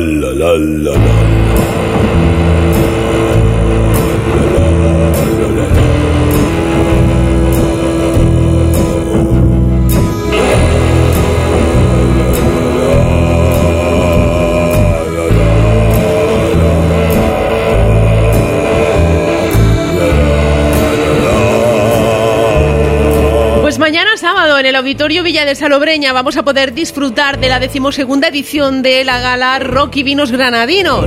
la la la la. Mañana sábado en el Auditorio Villa de Salobreña vamos a poder disfrutar de la 12ª edición de la gala Rock y Vinos Granadinos.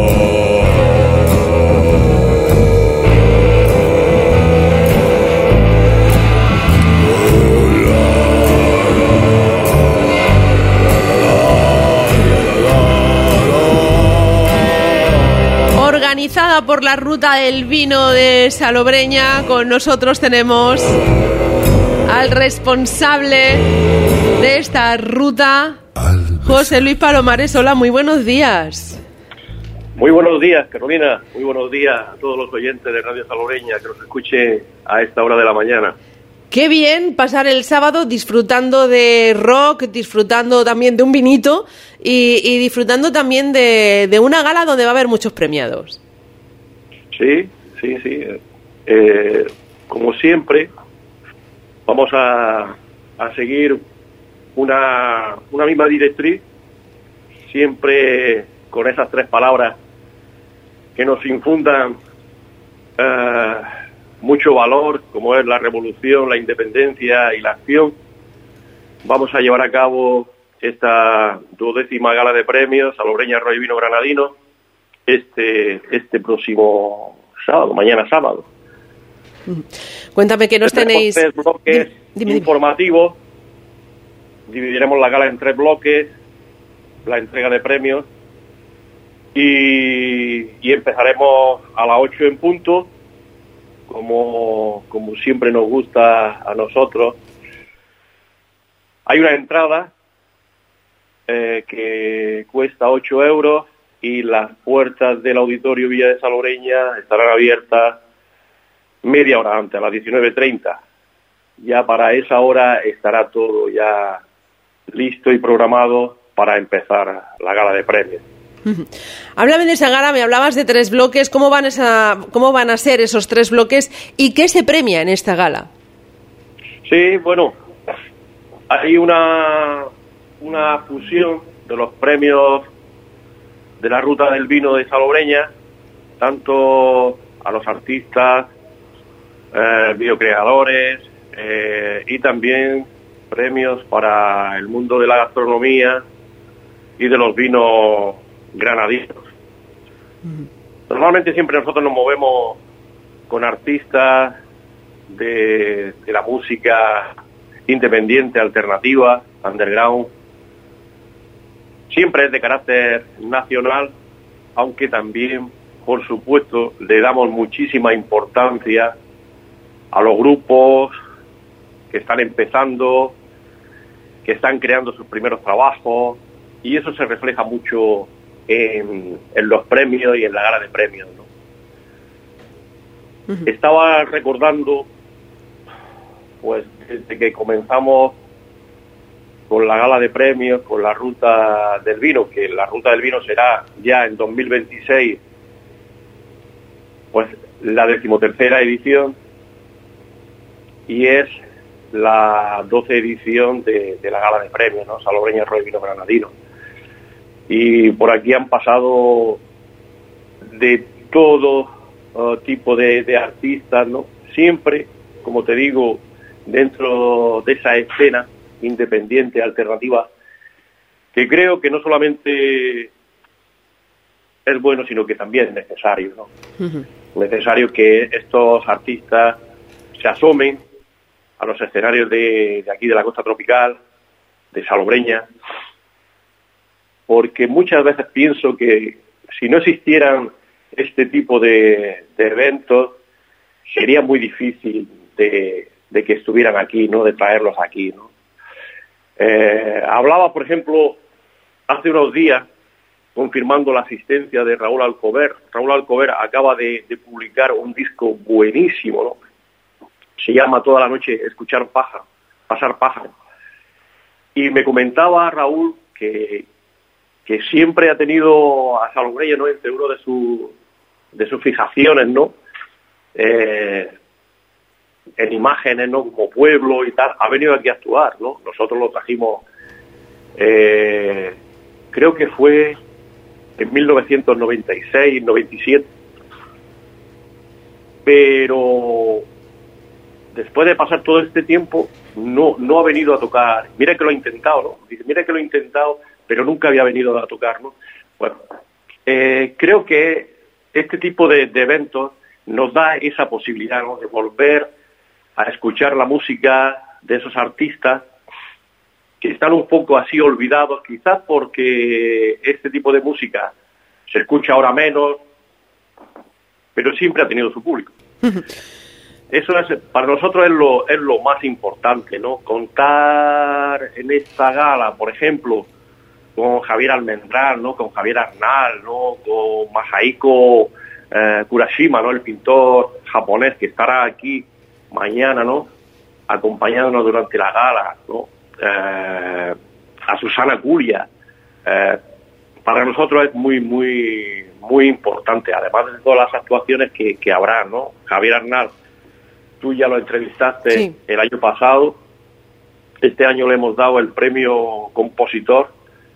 Organizada por la Ruta del Vino de Salobreña, con nosotros tenemos al responsable de esta ruta, José Luis Palomares. Hola, muy buenos días. Muy buenos días, Carolina. Muy buenos días a todos los oyentes de Radio Salobreña que nos escuchen a esta hora de la mañana. Qué bien pasar el sábado disfrutando de rock, disfrutando también de un vinito y disfrutando también de una gala donde va a haber muchos premiados. Sí. Como siempre, vamos a seguir una misma directriz, siempre con esas 3 palabras que nos infundan mucho valor, como es la revolución, la independencia y la acción. Vamos a llevar a cabo esta 12ª gala de premios Salobreña Rock y Vino Granadino este próximo sábado, mañana sábado. Cuéntame que nos tenéis 3 bloques informativos. Dividiremos la gala en 3 bloques, la entrega de premios, y empezaremos a las 8 en punto, como siempre nos gusta a nosotros. Hay una entrada que cuesta 8 euros y las puertas del Auditorio Villa de Salobreña estarán abiertas media hora antes, a las 19:30. Ya para esa hora estará todo ya listo y programado para empezar la gala de premios. Háblame de esa gala, me hablabas de 3 bloques. ¿Cómo van a ser esos 3 bloques y qué se premia en esta gala? Sí, bueno, hay una fusión de los premios de la Ruta del Vino de Salobreña, tanto a los artistas, videocreadores, y también premios para el mundo de la gastronomía y de los vinos granadinos. Normalmente siempre nosotros nos movemos con artistas de la música independiente, alternativa, underground. Siempre es de carácter nacional, aunque también, por supuesto, le damos muchísima importancia a los grupos que están empezando, que están creando sus primeros trabajos, y eso se refleja mucho en los premios y en la gala de premios, ¿no? Estaba recordando, pues, desde que comenzamos con la gala de premios, con la Ruta del Vino, que la Ruta del Vino será ya en 2026, pues la 13ª edición, y es la 12 edición de la gala de premios, ¿no? Salobreña Rock y Vino Granadino. Y por aquí han pasado de todo tipo de artistas, ¿no? Siempre, como te digo, dentro de esa escena independiente, alternativa, que creo que no solamente es bueno, sino que también es necesario, ¿no? Necesario que estos artistas se asomen a los escenarios de aquí de la costa tropical, de Salobreña, porque muchas veces pienso que si no existieran este tipo de eventos, sería muy difícil de que estuvieran aquí, ¿no? De traerlos aquí, ¿no? Hablaba, por ejemplo, hace unos días, confirmando la asistencia de Raúl Alcover. Raúl Alcover acaba de publicar un disco buenísimo, ¿no? Se llama Toda la noche pasar pájaro. Y me comentaba Raúl que que siempre ha tenido a Salobreña, ¿no?, entre uno de sus fijaciones, ¿no?, en imágenes, ¿no?, como pueblo y tal, ha venido aquí a actuar, ¿no? Nosotros lo trajimos, creo que fue en 1996, 97, pero después de pasar todo este tiempo no ha venido a tocar. Mira que lo ha intentado, ¿no? Dice, mira que lo ha intentado, pero nunca había venido a tocar, ¿no? Bueno, creo que este tipo de eventos nos da esa posibilidad, ¿no?, de volver a escuchar la música de esos artistas que están un poco así olvidados, quizás porque este tipo de música se escucha ahora menos, pero siempre ha tenido su público. Eso es, para nosotros es lo más importante, ¿no? Contar en esta gala, por ejemplo, con Javier Almendral, ¿no?, con Javier Arnal, ¿no?, con Masahiko Kurashima, ¿no?, el pintor japonés que estará aquí mañana, ¿no?, acompañándonos durante la gala, ¿no?, a Susana Curia. Para nosotros es muy, muy, muy importante, además de todas las actuaciones que habrá, ¿no? Javier Arnal, tú ya lo entrevistaste, sí, el año pasado. Este año le hemos dado el premio compositor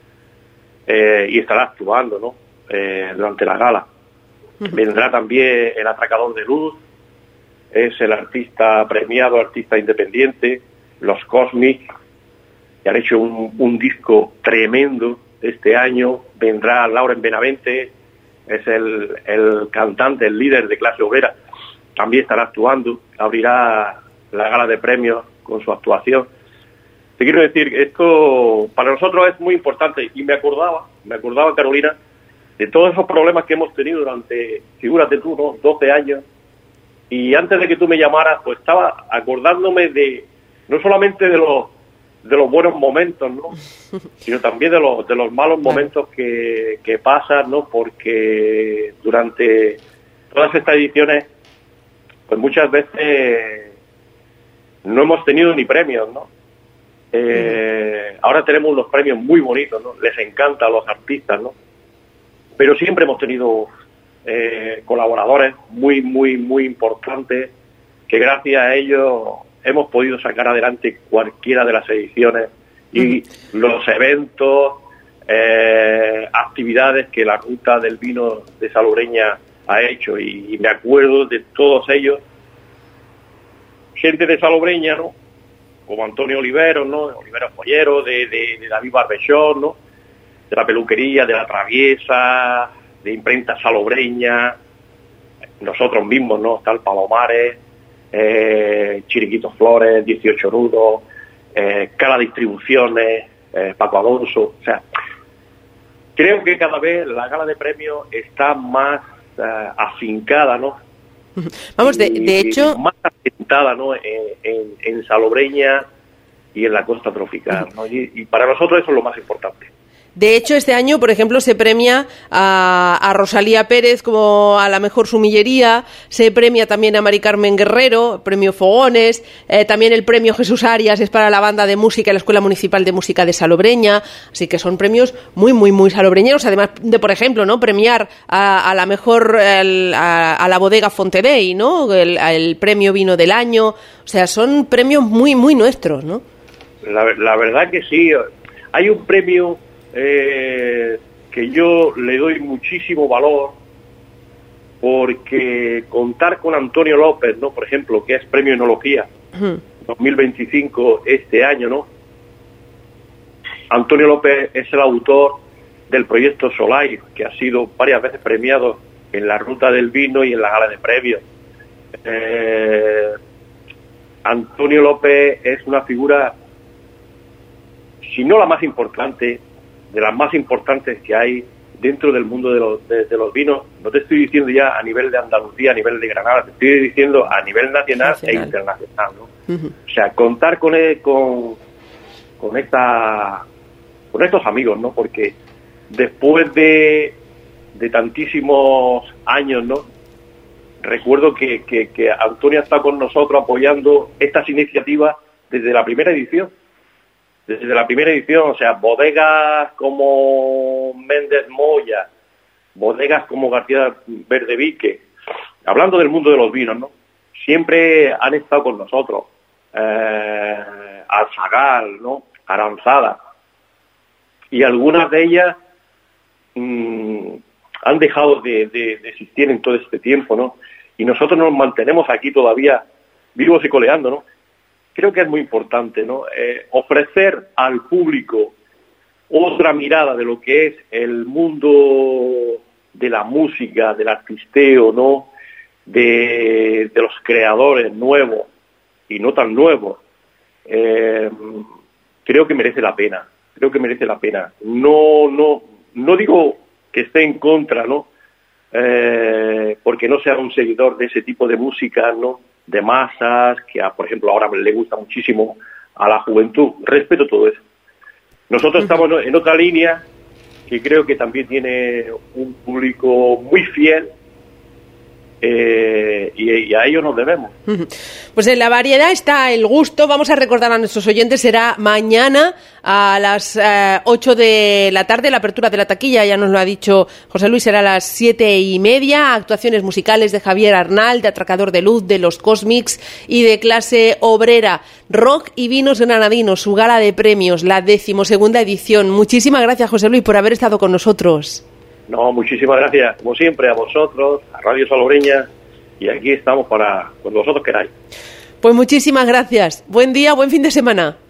y estará actuando, ¿no?, durante la gala. Vendrá también el Atracador de Luz, es el artista premiado, artista independiente, los Cosmic, que han hecho un disco tremendo este año. Vendrá Lauren Benavente, es el cantante, el líder de Clase Obrera, también estará actuando, abrirá la gala de premios con su actuación. Te quiero decir, esto para nosotros es muy importante, y me acordaba, Carolina, de todos esos problemas que hemos tenido durante, figúrate tú, ¿no?, 12 años, y antes de que tú me llamaras, pues estaba acordándome de, no solamente de los buenos momentos, ¿no?, sino también de los malos momentos que pasan, ¿no?, porque durante todas estas ediciones, pues muchas veces no hemos tenido ni premios, ¿no? Ahora tenemos unos premios muy bonitos, ¿no?, les encanta a los artistas, ¿no?, pero siempre hemos tenido colaboradores muy, muy, muy importantes, que gracias a ellos hemos podido sacar adelante cualquiera de las ediciones y los eventos, actividades que la Ruta del Vino de Salobreña ha hecho, y me acuerdo de todos ellos, gente de Salobreña, ¿no?, como Antonio Oliveros, ¿no?, Oliveros Pollero, de David Barbechón, ¿no?, de la peluquería, de la Traviesa, de Imprenta Salobreña, nosotros mismos, ¿no?, tal Palomares, Chiriquitos Flores, 18 Nudos, Cala Distribuciones, Paco Alonso. O sea, creo que cada vez la gala de premios está más afincada, ¿no? Vamos, de hecho, más asentada, ¿no?, en Salobreña y en la costa tropical, ¿no? Y para nosotros eso es lo más importante. De hecho, este año, por ejemplo, se premia a Rosalía Pérez como a la mejor sumillería, se premia también a Mari Carmen Guerrero, premio Fogones, también el premio Jesús Arias es para la banda de música y la Escuela Municipal de Música de Salobreña, así que son premios muy, muy, muy salobreñeros, además de, por ejemplo, ¿no?, premiar a la mejor, a la bodega Fontevey, ¿no?, el premio Vino del Año, o sea, son premios muy, muy nuestros, ¿no? La verdad que sí, hay un premio que yo le doy muchísimo valor, porque contar con Antonio López, ¿no?, por ejemplo, que es premio Enología 2025 este año, ¿no? Antonio López es el autor del proyecto Solai, que ha sido varias veces premiado en la Ruta del Vino y en la gala de premios. Antonio López es una figura, si no la más importante, de las más importantes que hay dentro del mundo de los vinos. No te estoy diciendo ya a nivel de Andalucía, a nivel de Granada, te estoy diciendo a nivel nacional e internacional, ¿no? O sea, contar con estos amigos, ¿no? Porque después de tantísimos años, ¿no?, recuerdo que Antonio está con nosotros apoyando estas iniciativas desde la primera edición. desde la primera edición, o sea, bodegas como Méndez Moya, bodegas como García Verdevique, hablando del mundo de los vinos, ¿no? Siempre han estado con nosotros. Alzagal, ¿no? Aranzada. Y algunas de ellas han dejado de existir en todo este tiempo, ¿no? Y nosotros nos mantenemos aquí todavía vivos y coleando, ¿no? Creo que es muy importante, ¿no? Ofrecer al público otra mirada de lo que es el mundo de la música, del artisteo, ¿no? De los creadores nuevos y no tan nuevos. Creo que merece la pena. No digo que esté en contra, ¿no? Porque no sea un seguidor de ese tipo de música, ¿no? De masas, que por ejemplo ahora le gusta muchísimo a la juventud. Respeto todo eso. Nosotros estamos en otra línea que creo que también tiene un público muy fiel, y a ello nos debemos. Pues en la variedad está el gusto. Vamos a recordar a nuestros oyentes, será mañana a las 8 de la tarde la apertura de la taquilla, ya nos lo ha dicho José Luis, será a las 7:30, actuaciones musicales de Javier Arnal, de Atracador de Luz, de Los Cosmics y de Clase Obrera. Rock y Vinos Granadinos, su gala de premios, la 12ª edición. Muchísimas gracias, José Luis, por haber estado con nosotros. No, muchísimas gracias, como siempre, a vosotros, a Radio Salobreña, y aquí estamos para cuando vosotros queráis. Pues muchísimas gracias. Buen día, buen fin de semana.